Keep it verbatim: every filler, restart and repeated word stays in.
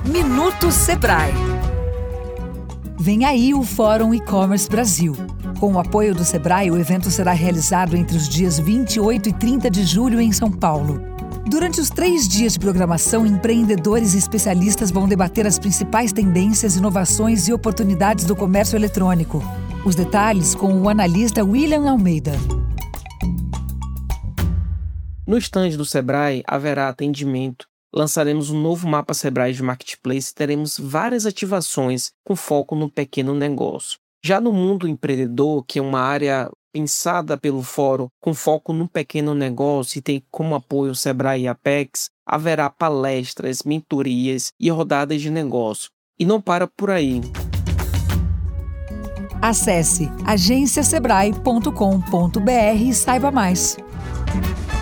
Minuto Sebrae. Vem aí o Fórum E-Commerce Brasil. Com o apoio do Sebrae, o evento será realizado entre os dias vinte e oito e trinta de julho em São Paulo. Durante os três dias de programação, empreendedores e especialistas vão debater as principais tendências, inovações e oportunidades do comércio eletrônico. Os detalhes com o analista William Almeida. No estande do Sebrae haverá atendimento. Lançaremos um novo mapa Sebrae de Marketplace e teremos várias ativações com foco no pequeno negócio. Já no mundo empreendedor, que é uma área pensada pelo fórum com foco no pequeno negócio e tem como apoio o Sebrae e a Apex, haverá palestras, mentorias e rodadas de negócio. E não para por aí. Acesse agência sebrae ponto com ponto br e saiba mais.